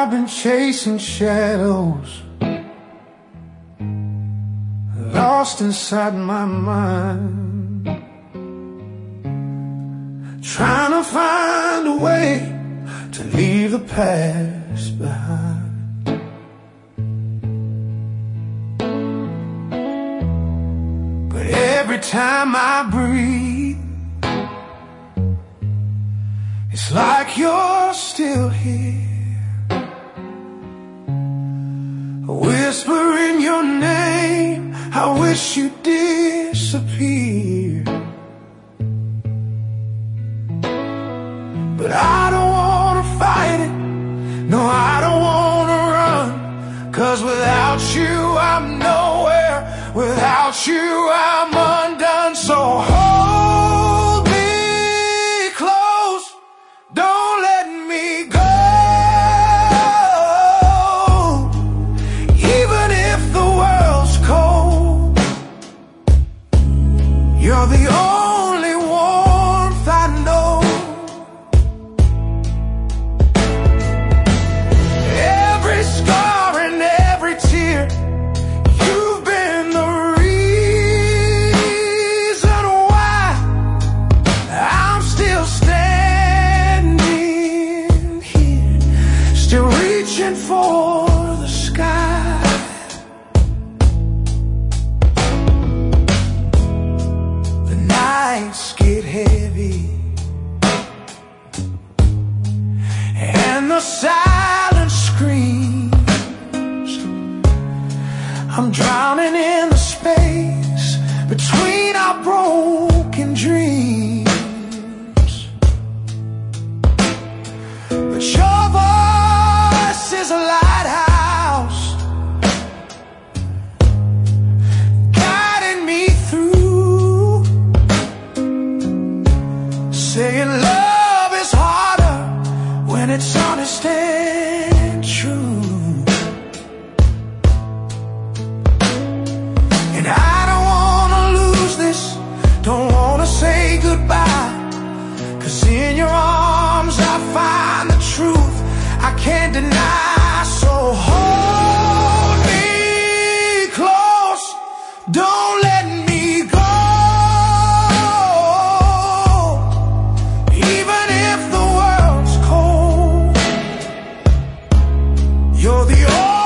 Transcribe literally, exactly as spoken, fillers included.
I've been chasing shadows, lost inside my mind, trying to find a way to leave the past behind. But every time I breathe, it's like you're still here, whispering your name. I wish you'd disappear, but I don't wanna fight it. No, I don't wanna run, 'cause without you I'm nowhere, without you I'm undone. So hold me close, don't let me go. Even if the world's cold, you're the only warmth I know. Every scar and every tear, you've been the reason why I'm still standing here, still reaching for the sky. The nights get heavy and the silence screams. I'm drowning in the space between our broken dreams, but your voice is a lighthouse, guiding me through, saying love is harder when it's honest and true. And I don't wanna lose this, don't wanna say goodbye, 'cause in your arms I find the truth I can't deny. So hold me close, don't let me go. Even if the world's cold, you're the only